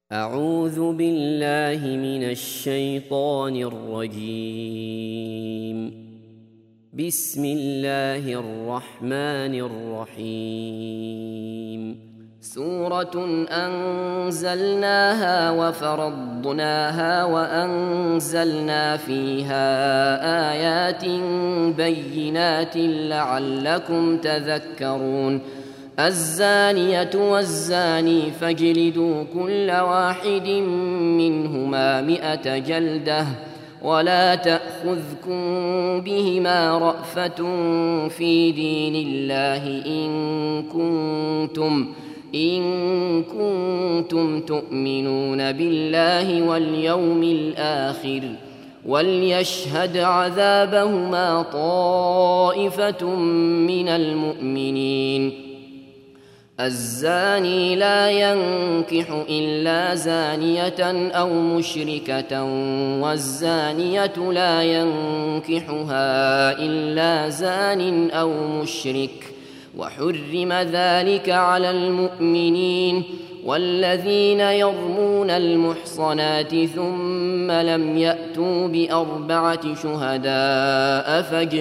أعوذ بالله من الشيطان الرجيم. بسم الله الرحمن الرحيم. سورة أنزلناها وفرضناها وأنزلنا فيها آيات بينات لعلكم تذكرون. الزانية والزاني فاجلدوا كل واحد منهما 100 جلدة ولا تأخذكم بهما رأفة في دين الله إن كنتم تؤمنون بالله واليوم الآخر وليشهد عذابهما طائفة من المؤمنين. الزاني لا ينكح إلا زانية أو مشركة والزانية لا ينكحها إلا زان أو مشرك وحرم ذلك على المؤمنين. والذين يرمون المحصنات ثم لم يأتوا ب4 شهداء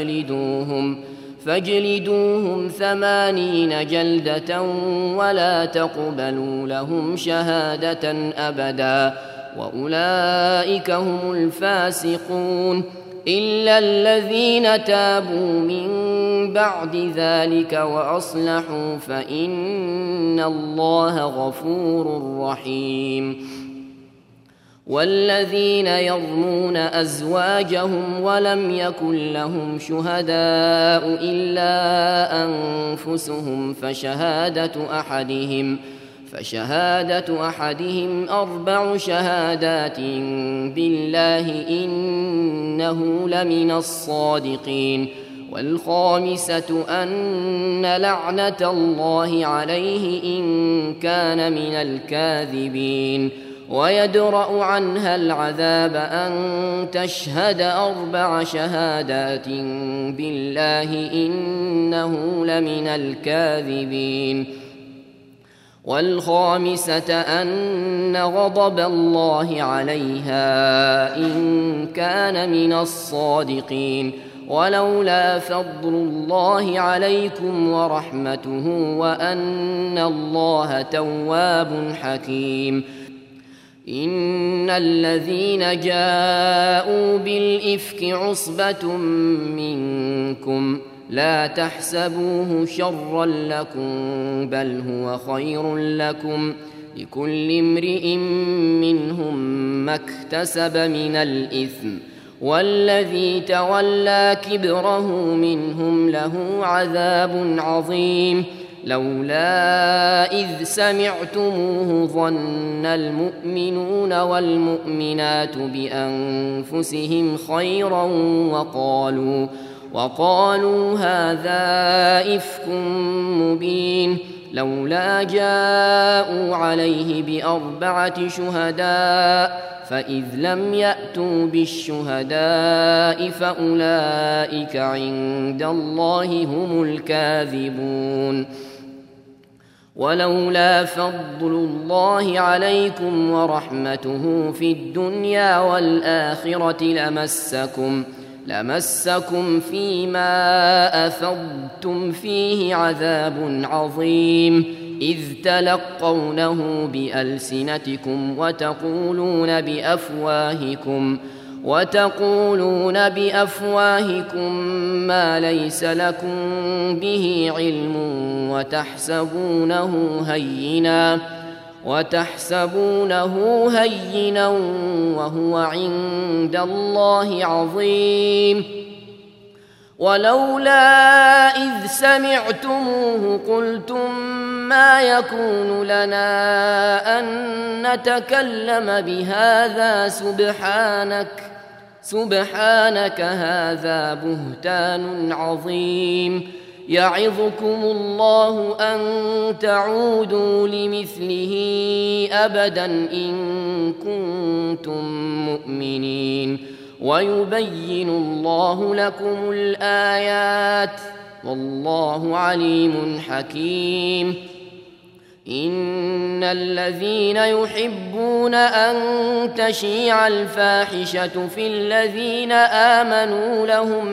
فاجلدوهم 80 جلدة ولا تقبلوا لهم شهادة أبدا وأولئك هم الفاسقون. إلا الذين تابوا من بعد ذلك وأصلحوا فإن الله غفور رحيم. والذين يرمون أزواجهم ولم يكن لهم شهداء إلا أنفسهم فشهادة أحدهم 4 شهادات بالله إنه لمن الصادقين. والخامسة أن لعنة الله عليه إن كان من الكاذبين. ويدرأ عنها العذاب أن تشهد 4 شهادات بالله إنه لمن الكاذبين. والخامسة أن غضب الله عليها إن كان من الصادقين. ولولا فضل الله عليكم ورحمته وأن الله تواب حكيم. إن الذين جاءوا بالإفك عصبة منكم لا تحسبوه شرا لكم بل هو خير لكم لكل امرئ منهم ما اكتسب من الإثم والذي تولى كبره منهم له عذاب عظيم. لولا إذ سمعتموه ظن المؤمنون والمؤمنات بأنفسهم خيرا وقالوا هذا إفك مبين. لولا جاءوا عليه ب4 شهداء فإذ لم يأتوا بالشهداء فأولئك عند الله هم الكاذبون. ولولا فضل الله عليكم ورحمته في الدنيا والآخرة لمسكم فيما أفضتم فيه عذاب عظيم إذ تلقونه بألسنتكم وتقولون بأفواهكم ما ليس لكم به علم وتحسبونه هينا وهو عند الله عظيم. ولولا إذ سمعتموه قلتم ما يكون لنا أن نتكلم بهذا سبحانك هذا بهتان عظيم. يعظكم الله أن تعودوا لمثله أبدا إن كنتم مؤمنين ويبين الله لكم الآيات والله عليم حكيم. إن الذين يحبون أن تشيع الفاحشة في الذين آمنوا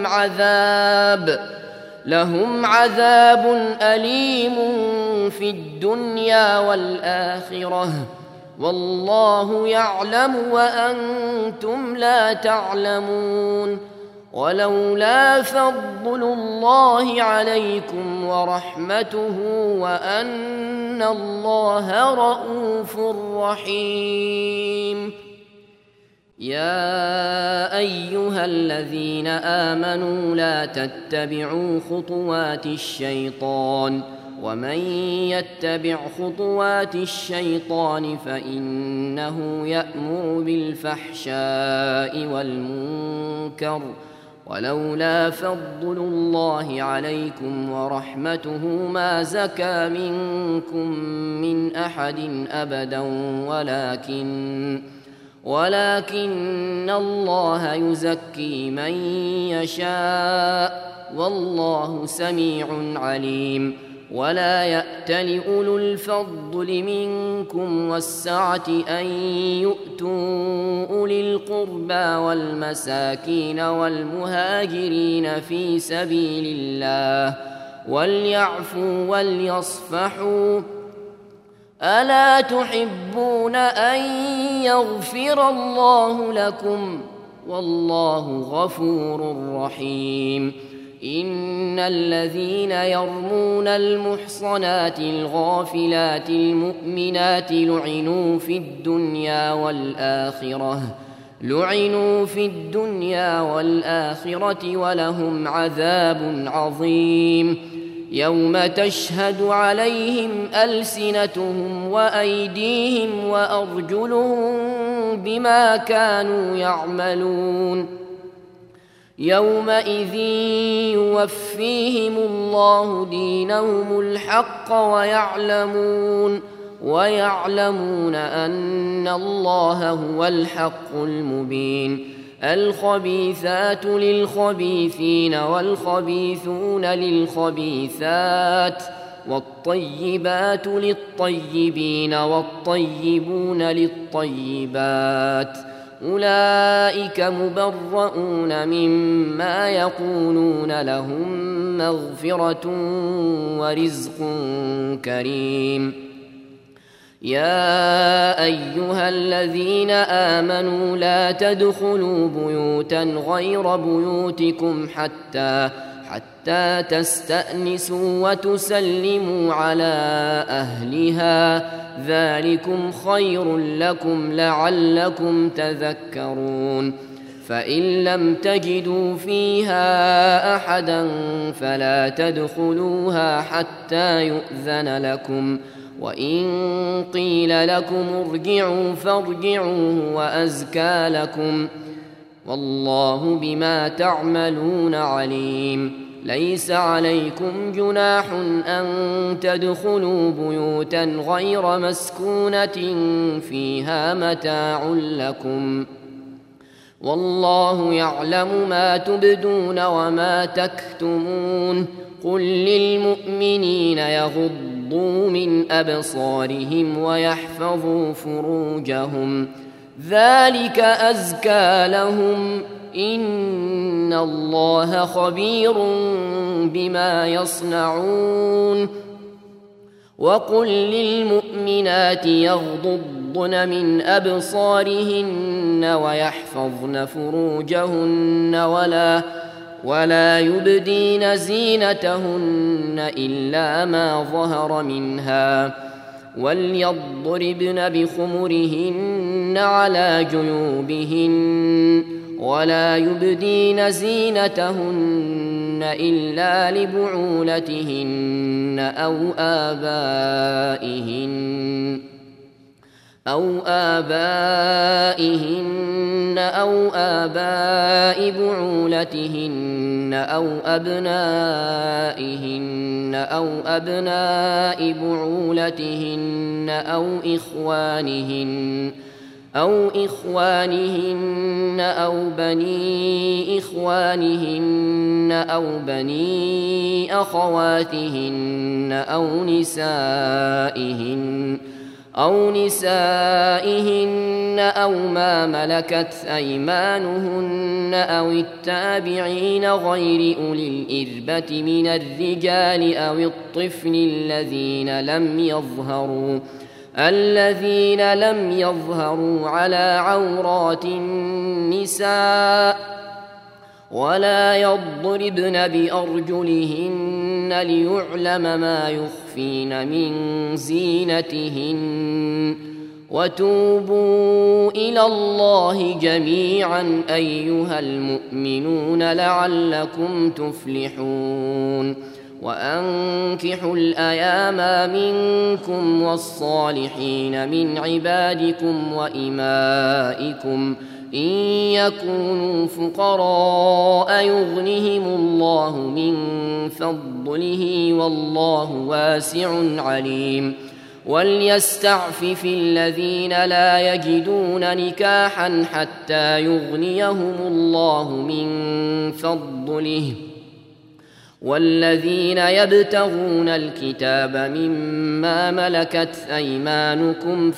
لهم عذاب أليم في الدنيا والآخرة والله يعلم وأنتم لا تعلمون. ولولا فضل الله عليكم ورحمته وأن الله رءوف رحيم. يا أيها الذين آمنوا لا تتبعوا خطوات الشيطان ومن يتبع خطوات الشيطان فإنه يأمر بالفحشاء والمنكر ولولا فضل الله عليكم ورحمته ما زكى منكم من أحد أبدا ولكن الله يزكي من يشاء والله سميع عليم. ولا يأتل أولو الفضل منكم والسعة أن يؤتوا أولي القربى والمساكين والمهاجرين في سبيل الله وليعفوا وليصفحوا ألا تحبون أن يغفر الله لكم والله غفور رحيم. إن الذين يرمون المحصنات الغافلات المؤمنات لعنوا في الدنيا والآخرة ولهم عذاب عظيم. يوم تشهد عليهم ألسنتهم وأيديهم وأرجلهم بما كانوا يعملون. يومئذ يوفيهم الله دينهم الحق ويعلمون أن الله هو الحق المبين. الخبيثات للخبيثين والخبيثون للخبيثات والطيبات للطيبين والطيبون للطيبات أولئك مبرؤون مما يقولون لهم مغفرة ورزق كريم. يا أيها الذين آمنوا لا تدخلوا بيوتا غير بيوتكم حتى تستأنسوا وتسلموا على أهلها ذلكم خير لكم لعلكم تذكرون. فإن لم تجدوا فيها أحدا فلا تدخلوها حتى يؤذن لكم وإن قيل لكم ارجعوا فارجعوا وأزكى لكم والله بما تعملون عليم. ليس عليكم جناح أن تدخلوا بيوتا غير مسكونة فيها متاع لكم والله يعلم ما تبدون وما تكتمون. قل للمؤمنين يغضوا من أبصارهم ويحفظوا فروجهم ذلك أزكى لهم إن الله خبير بما يصنعون. وقل للمؤمنات يغضضن من أبصارهن ويحفظن فروجهن ولا يبدين زينتهن إلا ما ظهر منها وليضربن بخمرهن على جيوبهن ولا يبدين زينتهن إلا لبعولتهن أو آبائهن أو آباء بعولتهن أو أبنائهن أو أبناء بعولتهن أو إخوانهن أو بني إخوانهن أو بني أخواتهن أو نسائهن أو ما ملكت أيمانهن أو التابعين غير أولي الإربة من الرجال أو الطفل الذين لم يظهروا على عورات النساء ولا يضربن بأرجلهن ليعلم ما يخفين من زينتهن وتوبوا إلى الله جميعا أيها المؤمنون لعلكم تفلحون وأنكحوا الأيام منكم والصالحين من عبادكم وإمائكم إن يكونوا فقراء يغنهم الله من فضله والله واسع عليم وليستعفف الذين لا يجدون نكاحا حتى يغنيهم الله من فضله والذين يبتغون الكتاب مما ملكت أيمانكم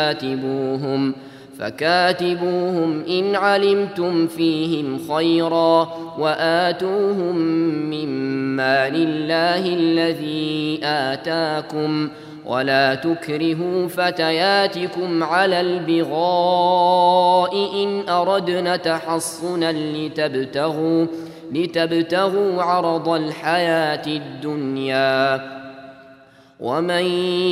فكاتبوهم إن علمتم فيهم خيرا وآتوهم مما لله الذي آتاكم ولا تكرهوا فتياتكم على البغاء إن أردن تحصنا لتبتغوا عرض الحياة الدنيا ومن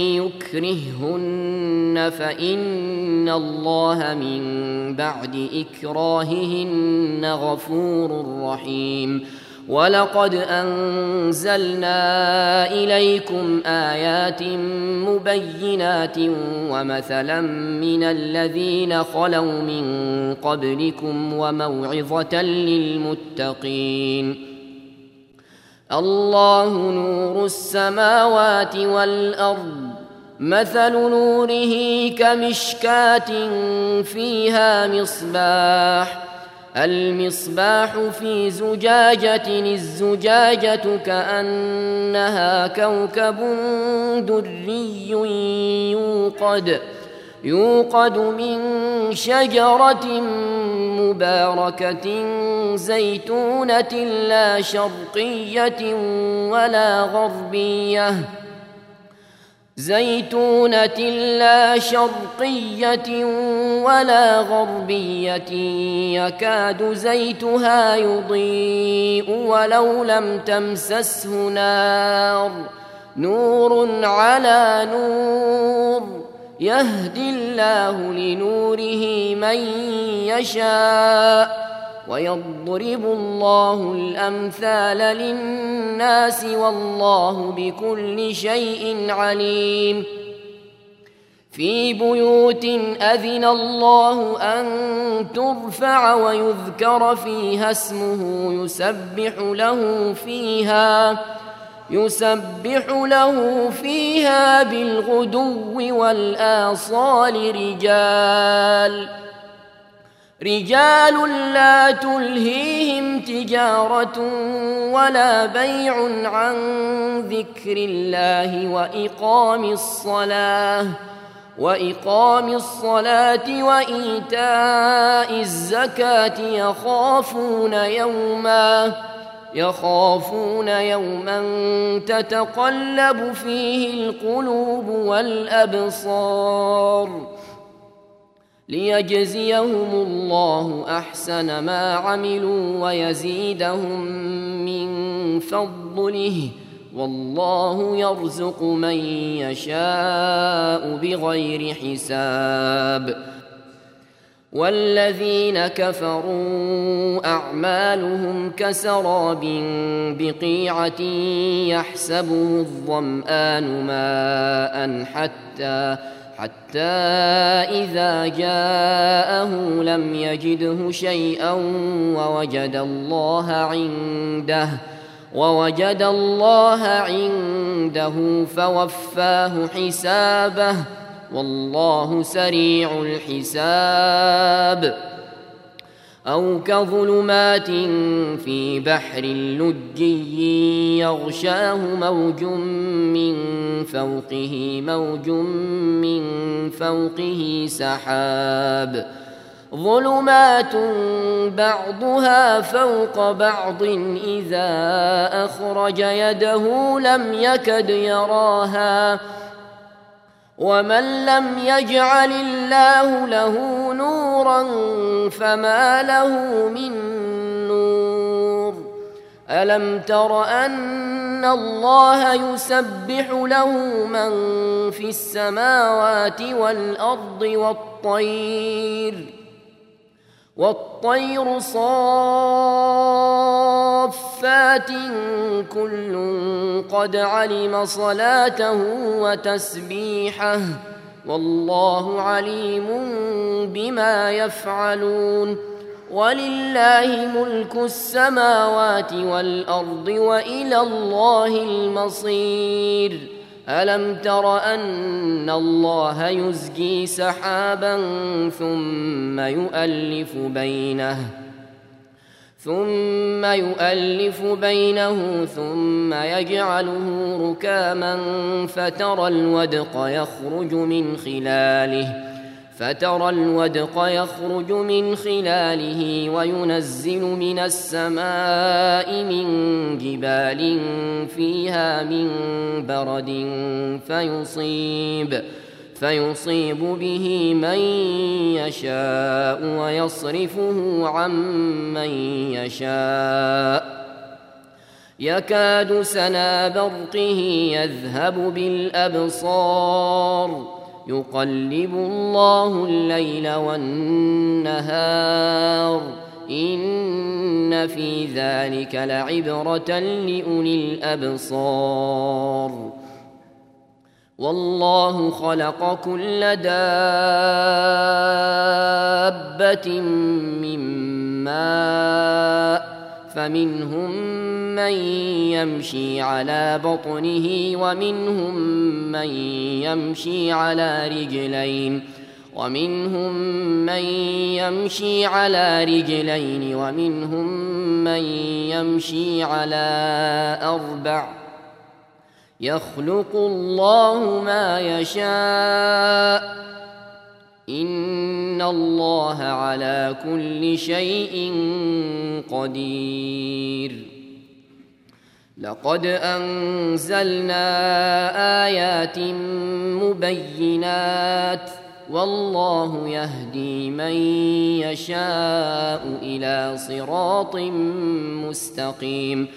يكرههن فإن الله من بعد إكراههن غفور رحيم ولقد أنزلنا إليكم آيات مبينات ومثلا من الذين خلوا من قبلكم وموعظة للمتقين الله نور السماوات والأرض مثل نوره كمشكاة فيها المصباح في زجاجة الزجاجة كأنها كوكب دري يوقد من شجرة مباركة زيتونة لا شرقية ولا غربية يكاد زيتها يضيء ولو لم تمسسه نار نور على نور يهدي الله لنوره من يشاء ويضرب الله الأمثال للناس والله بكل شيء عليم في بيوت أذن الله أن ترفع ويذكر فيها اسمه يسبح له فيها بالغدو والآصال رجال لا تلهيهم تجارة ولا بيع عن ذكر الله وإقام الصلاة وإيتاء الزكاة يخافون يوما تتقلب فيه القلوب والأبصار ليجزيهم الله أحسن ما عملوا ويزيدهم من فضله والله يرزق من يشاء بغير حساب والذين كفروا أعمالهم كسراب بقيعة يحسبه الظمآن ماء حتى إذا جاءه لم يجده شيئا ووجد الله عنده فوفاه حسابه والله سريع الحساب. أو كظلمات في بحر لجي يغشاه موج من فوقه سحاب ظلمات بعضها فوق بعض إذا أخرج يده لم يكد يراها ومن لم يجعل الله له نورا فما له من نور. ألم تر أن الله يسبح له من في السماوات والأرض والطير صافات كل قد علم صلاته وتسبيحه والله عليم بما يفعلون. ولله ملك السماوات والأرض وإلى الله المصير. ألم تر أن الله يزجي سحابا ثم يؤلف بينه ثم يجعله ركاما فترى الودق يخرج من خلاله وينزل من السماء من جبال فيها من برد فيصيب به من يشاء ويصرفه عن من يشاء يكاد سنا برقه يذهب بالأبصار يقلب الله الليل والنهار إن في ذلك لعبرة لأولي الأبصار. والله خلق كل دابة من ماء فمنهم من يمشي على بطنه ومنهم من يمشي على رجلين ومنهم من يمشي على أربع يخلق الله ما يشاء إن الله على كل شيء قدير. لقد أنزلنا آيات مبينات والله يهدي من يشاء إلى صراط مستقيم.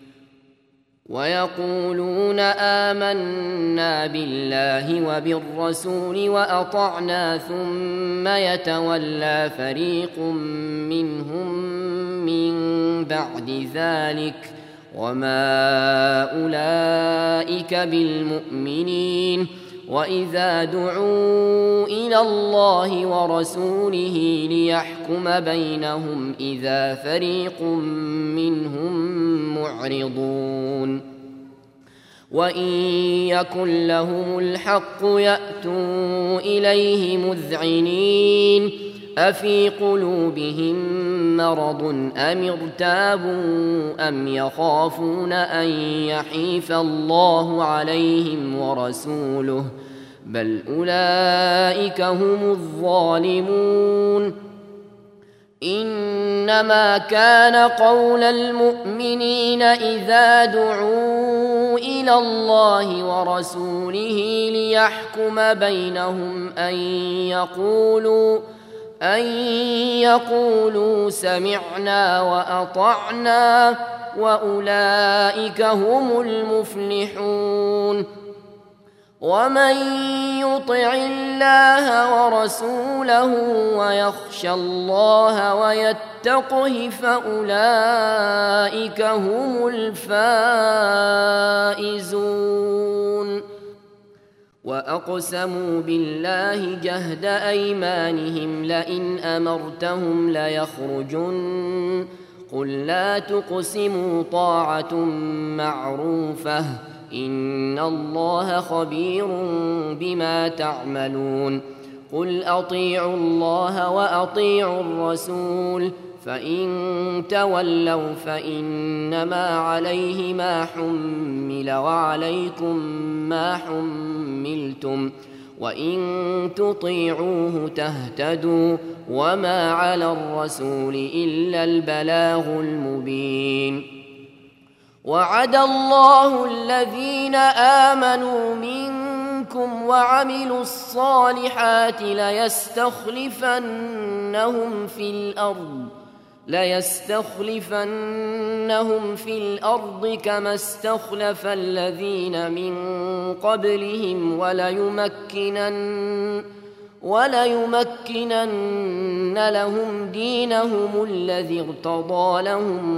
ويقولون آمنا بالله وبالرسول وأطعنا ثم يتولى فريق منهم من بعد ذلك وما أولئك بالمؤمنين. وإذا دعوا إلى الله ورسوله ليحكم بينهم إذا فريق منهم معرضون. وإن يكن لهم الحق يأتوا إليه مذعنين أفي قلوبهم مرض أم ارتابوا أم يخافون أن يحيف الله عليهم ورسوله بل أولئك هم الظالمون. إنما كان قول المؤمنين إذا دعوا إلى الله ورسوله ليحكم بينهم أن يقولوا سمعنا وأطعنا وأولئك هم المفلحون. ومن يطع الله ورسوله ويخشى الله ويتقه فأولئك هم الفائزون. وأقسموا بالله جهد أيمانهم لئن أمرتهم ليخرجن قل لا تقسموا طاعة معروفة إن الله خبير بما تعملون قل أطيعوا الله وأطيعوا الرسول فإن تولوا فإنما عليه ما حمل وعليكم ما حملتم وإن تطيعوه تهتدوا وما على الرسول إلا البلاغ المبين وعد الله الذين آمنوا منكم وعملوا الصالحات ليستخلفنهم في الأرض كما استخلف الذين من قبلهم وليمكنن لهم دينهم الذي ارتضى لهم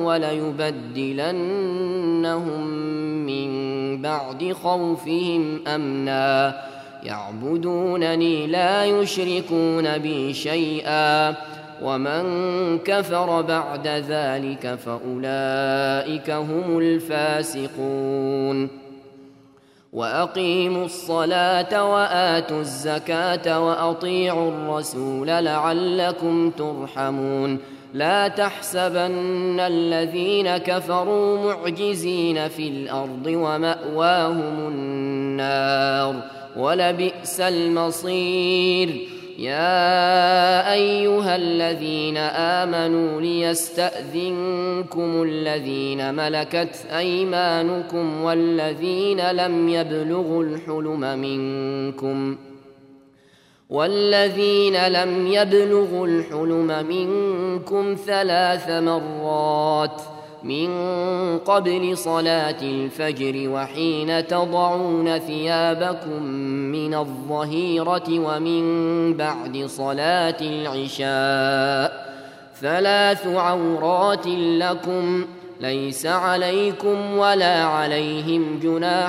وليبدلنهم من بعد خوفهم أمنا يعبدونني لا يشركون بي شيئا ومن كفر بعد ذلك فأولئك هم الفاسقون وأقيموا الصلاة وآتوا الزكاة وأطيعوا الرسول لعلكم ترحمون لا تحسبن الذين كفروا معجزين في الأرض ومأواهم النار ولبئس المصير يا أيها الذين آمنوا ليستأذنكم الذين ملكت أيمانكم والذين لم يبلغوا الحلم منكم 3 مرات من قبل صلاة الفجر وحين تضعون ثيابكم من الظهيرة ومن بعد صلاة العشاء 3 عورات لكم ليس عليكم ولا عليهم جناح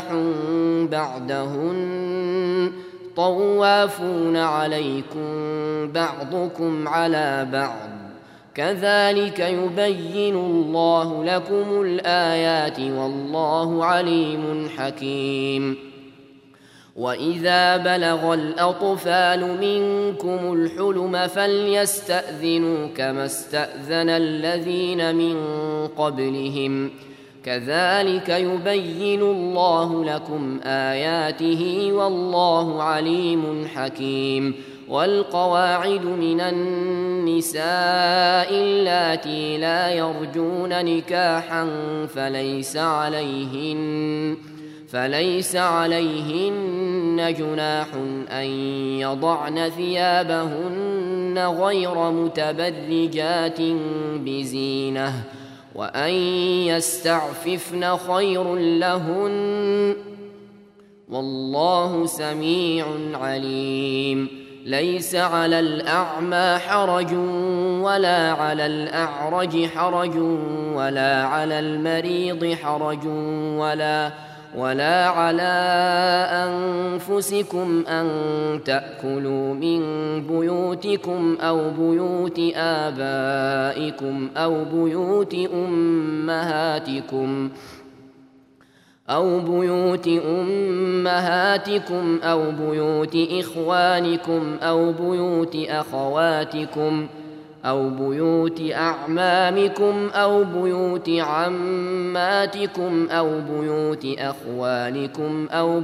بعدهن طوافون عليكم بعضكم على بعض كذلك يبين الله لكم الآيات والله عليم حكيم وإذا بلغ الأطفال منكم الحلم فليستأذنوا كما استأذن الذين من قبلهم كذلك يبين الله لكم آياته والله عليم حكيم والقواعد من النساء اللاتي لا يرجون نكاحا فليس عليهن جناح أن يضعن ثيابهن غير متبرجات بزينة وأن يستعففن خير لهن والله سميع عليم ليس على الأعمى حرج ولا على الأعرج حرج ولا على المريض حرج ولا على أنفسكم أن تأكلوا من بيوتكم أو بيوت آبائكم أو بيوت أمهاتكم أو بيوت إخوانكم أو بيوت أخواتكم أو بيوت أعمامكم أو بيوت عماتكم أو بيوت أخوالكم أو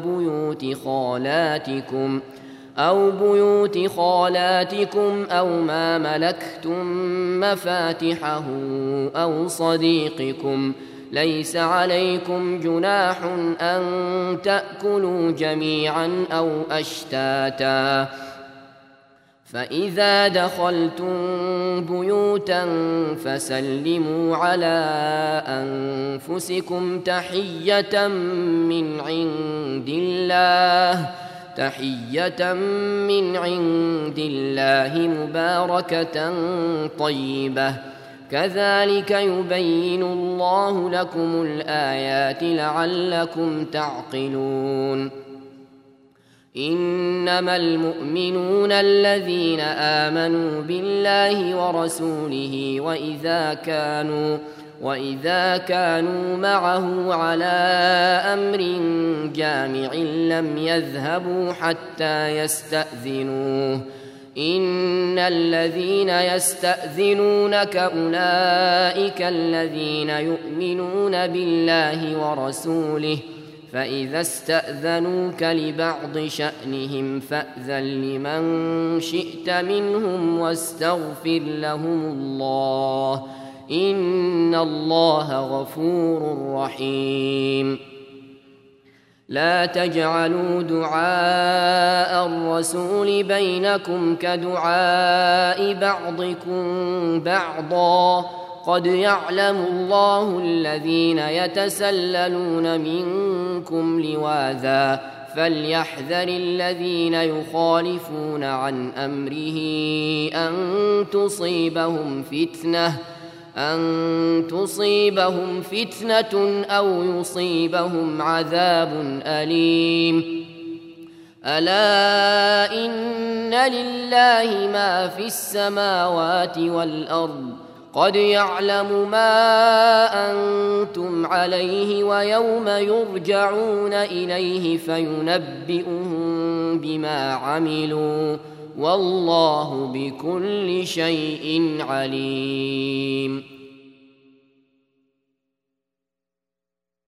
بيوت خالاتكم أو ما ملكتم مفاتحه أو صديقكم ليس عليكم جناح أن تأكلوا جميعا أو أشتاتا فإذا دخلتم بيوتا فسلموا على أنفسكم تحية من عند الله مباركة طيبة كذلك يبين الله لكم الآيات لعلكم تعقلون إنما المؤمنون الذين آمنوا بالله ورسوله وإذا كانوا معه على أمر جامع لم يذهبوا حتى يستأذنوه إن الذين يستأذنونك أولئك الذين يؤمنون بالله ورسوله فإذا استأذنوك لبعض شأنهم فأذن لمن شئت منهم واستغفر لهم الله إن الله غفور رحيم لا تجعلوا دعاء الرسول بينكم كدعاء بعضكم بعضا قد يعلم الله الذين يتسللون منكم لواذا فليحذر الذين يخالفون عن أمره أن تصيبهم فتنة أو يصيبهم عذاب أليم ألا إن لله ما في السماوات والأرض قد يعلم ما أنتم عليه ويوم يرجعون إليه فينبئهم بما عملوا والله بكل شيء عليم